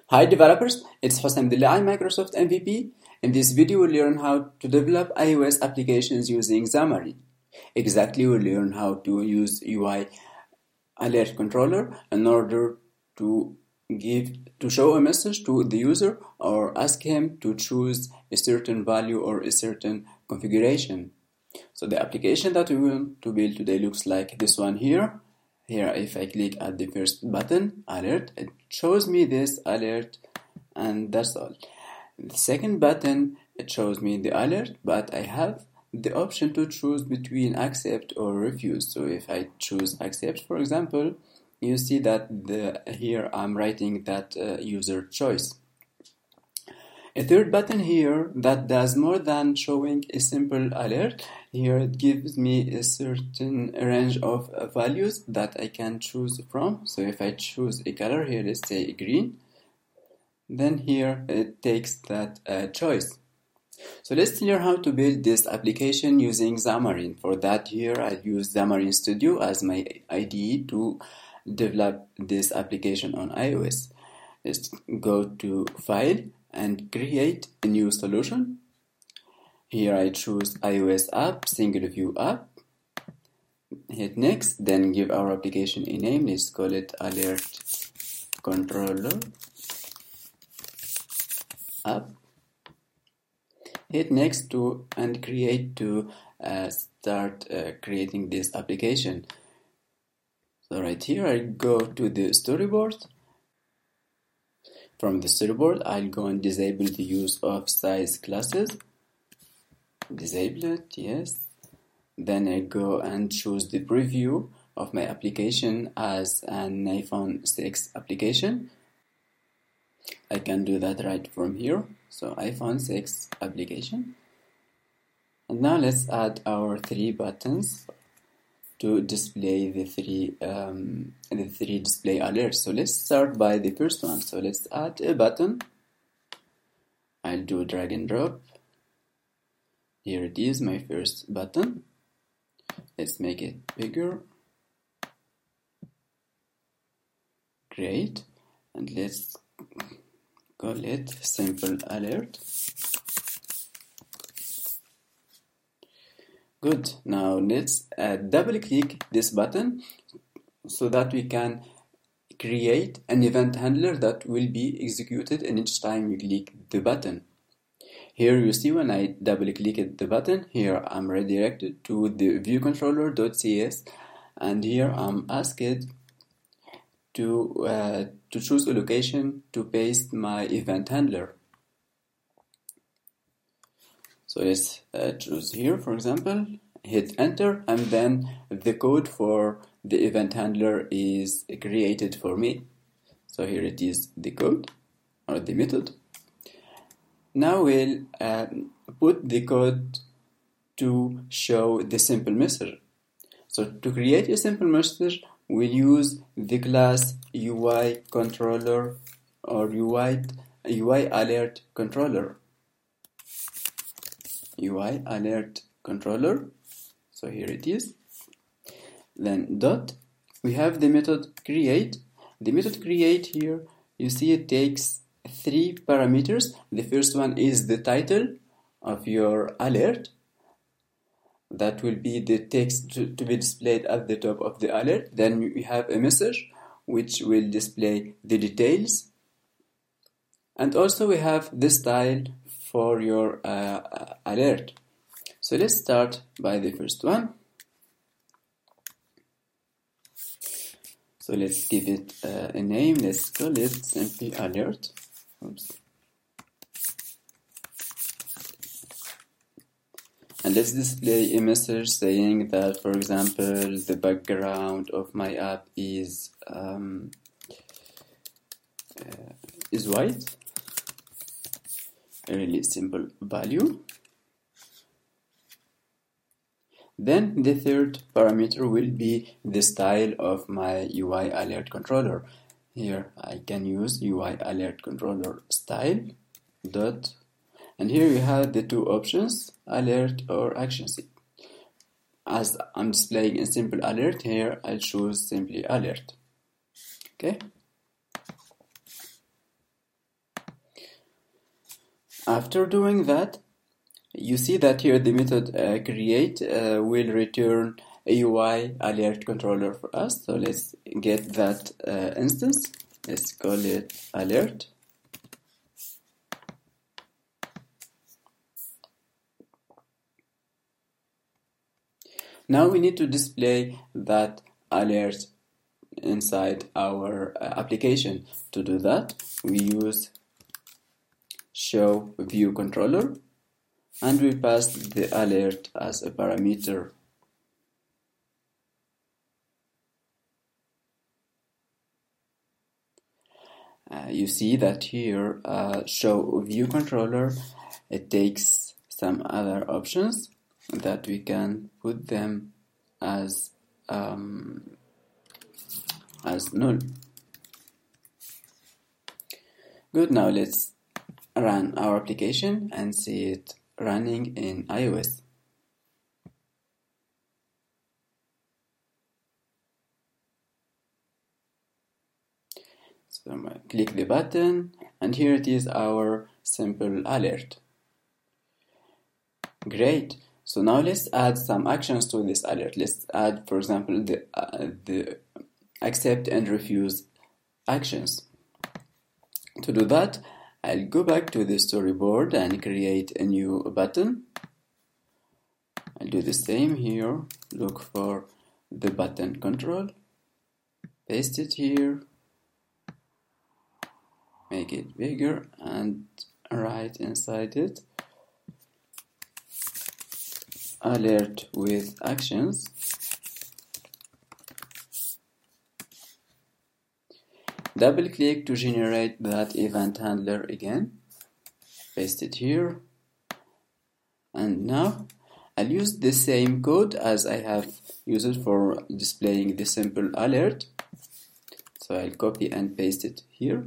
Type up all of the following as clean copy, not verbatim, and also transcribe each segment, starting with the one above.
Hi developers, it's Hossein Abdullah, Microsoft MVP. In this video we'll learn how to develop iOS applications using Xamarin. Exactly, we'll learn how to use UI alert controller in order to show a message to the user or ask him to choose a certain value or a certain configuration. So the application that we want to build today looks like this one here. Here, if I click at the first button, alert, it shows me this alert, and that's all. The second button, it shows me the alert, but I have the option to choose between accept or refuse. So if I choose accept, for example, you see that here I'm writing that user choice. A third button here that does more than showing a simple alert. Here it gives me a certain range of values that I can choose from. So if I choose a color here, let's say green, then here it takes that choice. So let's learn how to build this application using Xamarin. For that, here I use Xamarin Studio as my IDE to develop this application on iOS. Let's go to File and create a new solution. Here I choose iOS app, single view app. Hit next, then give our application a name. Let's call it alert controller app. Hit next and create to start creating this application. So right here I go to the storyboard. From the storyboard, I'll go and disable the use of size classes. Disable it, yes. Then I go and choose the preview of my application as an iPhone 6 application. I can do that right from here. So iPhone 6 application. And now let's add our three buttons to display the three display alerts. So let's start by the first one. So let's add a button. I'll do drag and drop. Here it is, my first button. Let's make it bigger. Great. And let's call it simple alert. Good. Now let's double click this button so that we can create an event handler that will be executed in each time you click the button. Here you see when I double click the button, here I'm redirected to the viewcontroller.cs, and here I'm asked to choose a location to paste my event handler. So let's choose here, for example, hit enter, and then the code for the event handler is created for me. So here it is, the code or the method. Now we'll put the code to show the simple message. So to create a simple message, we'll use the class UI controller or UI alert controller. UI alert controller. So here it is. Then dot. We have the method create. The method create here, you see it takes three parameters. The first one is the title of your alert. That will be the text to be displayed at the top of the alert. Then we have a message which will display the details. And also we have the style for your alert. So let's start by the first one. So let's give it a name. Let's call it simply alert. Oops. And let's display a message saying that, for example, the background of my app is white. A really simple value. Then the third parameter will be the style of my UI alert controller. Here I can use UI alert controller style dot, and here you have the two options, alert or action seek. As I'm displaying a simple alert, here I'll choose simply alert. Okay. After doing that, you see that here the method create will return a UI alert controller for us. So let's get that instance. Let's call it alert. Now we need to display that alert inside our application. To do that, we use show view controller and we pass the alert as a parameter. You see that here show view controller, it takes some other options that we can put them as null. Good, now let's run our application and see it running in iOS. So click the button and here it is, our simple alert. Great. So now let's add some actions to this alert. Let's add, for example, the accept and refuse actions. To do that, I'll go back to the storyboard and create a new button. I'll do the same here. Look for the button control. Paste it here. Make it bigger and write inside it alert with actions. Double click to generate that event handler again. Paste it here. And now I'll use the same code as I have used for displaying the simple alert. So I'll copy and paste it here.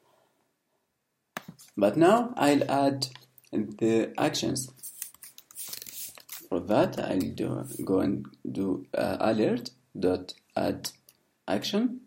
But now I'll add the actions. For that, I'll go and do alert.add action.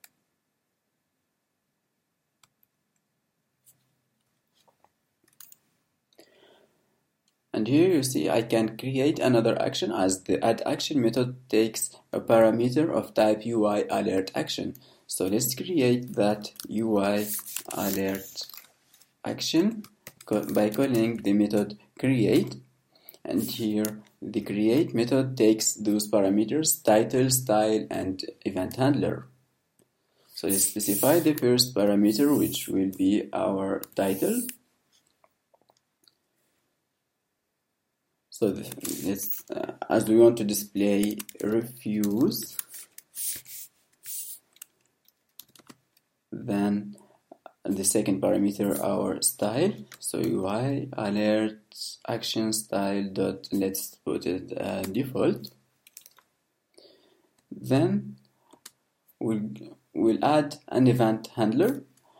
And here you see I can create another action as the add action method takes a parameter of type UI alert action. So let's create that UI alert action by calling the method create. And here the create method takes those parameters title, style, and event handler. So let's specify the first parameter, which will be our title. So let's as we want to display refuse, then the second parameter our style. So UI alert action style dot, let's put it default. Then we'll add an event handler.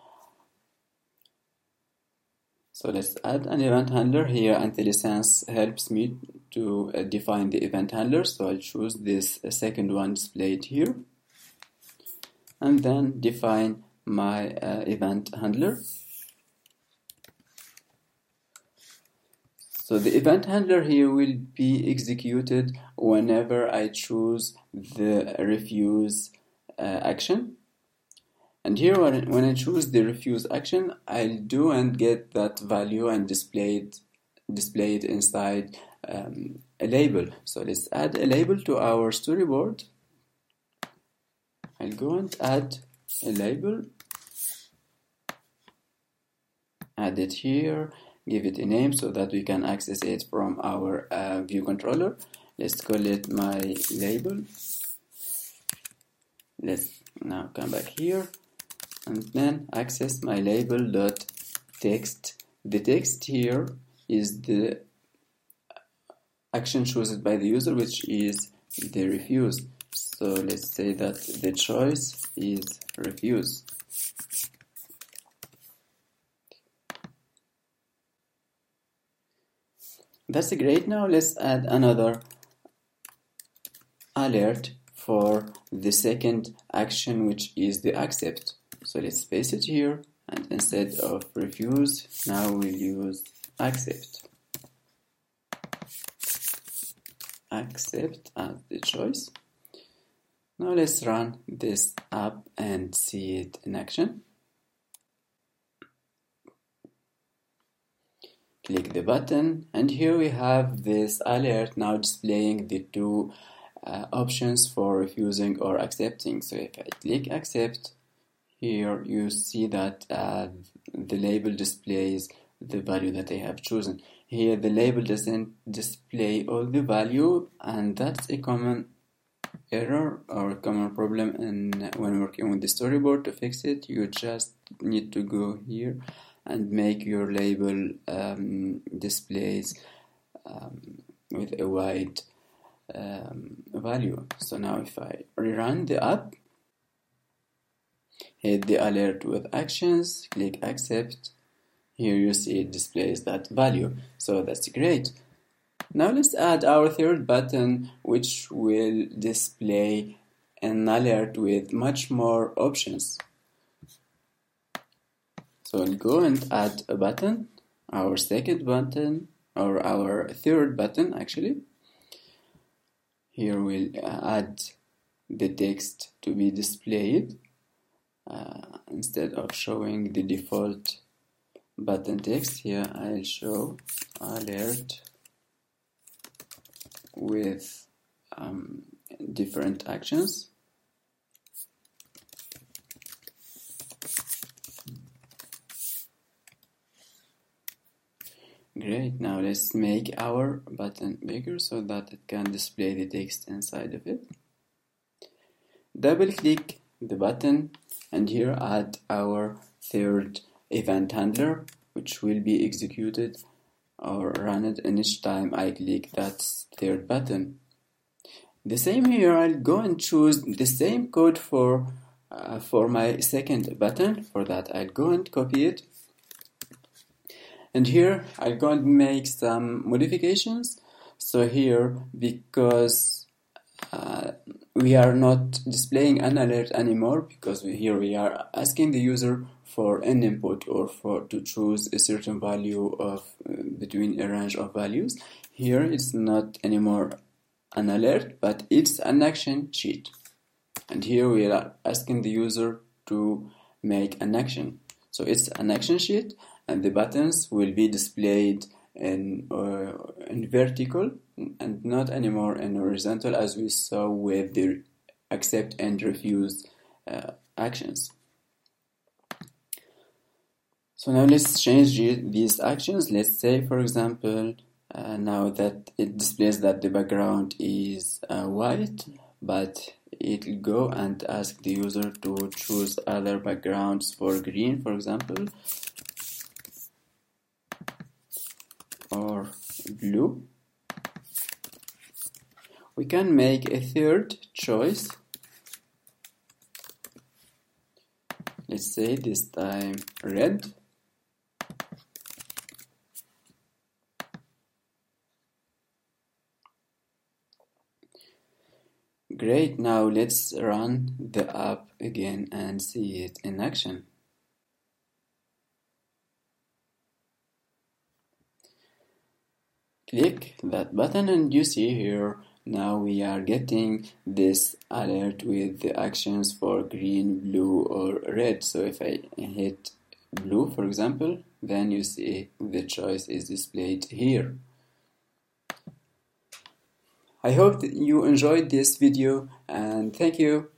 So let's add an event handler here. IntelliSense helps me to define the event handler. So I'll choose this second one displayed here. And then define my event handler. So the event handler here will be executed whenever I choose the refuse action. And here when I choose the refuse action, I'll do and get that value and display it inside a label. So let's add a label to our storyboard. I'll go and add a label. Add it here, give it a name so that we can access it from our view controller. Let's call it my label. Let's now come back here and then access my label.text. The text here is the action chosen by the user, which is the refuse. So let's say that the choice is refuse. That's great. Now let's add another alert for the second action, which is the accept. So let's paste it here, and instead of refuse, now we'll use accept as the choice. Now let's run this app and see it in action. Click the button, and here we have this alert now displaying the two options for refusing or accepting. So if I click accept, here you see that the label displays the value that I have chosen. Here the label doesn't display all the value, and that's a common error or a common problem when working with the storyboard. To fix it, you just need to go here and make your label displays with a wide value. So now if I rerun the app, hit the alert with actions, click accept, here you see it displays that value. So that's great. Now let's add our third button, which will display an alert with much more options. So we'll go and add a button, our second button, or our third button actually. Here we'll add the text to be displayed instead of showing the default button text. Here I'll show alert with different actions. Great, now let's make our button bigger so that it can display the text inside of it. Double click the button and here add our third event handler, which will be executed or run it in each time I click that third button. The same here, I'll go and choose the same code for my second button. For that, I'll go and copy it. And here, I'll go and make some modifications. So here, because we are not displaying an alert anymore, because here we are asking the user for an input or to choose a certain value of between a range of values. Here it's not anymore an alert, but it's an action sheet. And here we are asking the user to make an action. So it's an action sheet, and the buttons will be displayed in vertical and not anymore in horizontal, as we saw with the accept and refuse actions. So now let's change these actions. Let's say, for example, now that it displays that the background is white, but it'll go and ask the user to choose other backgrounds for green, for example, or blue. We can make a third choice. Let's say this time red. Great, now let's run the app again and see it in action. Click that button and you see here now we are getting this alert with the actions for green, blue or red. So if I hit blue, for example, then you see the choice is displayed here. I hope that you enjoyed this video and thank you.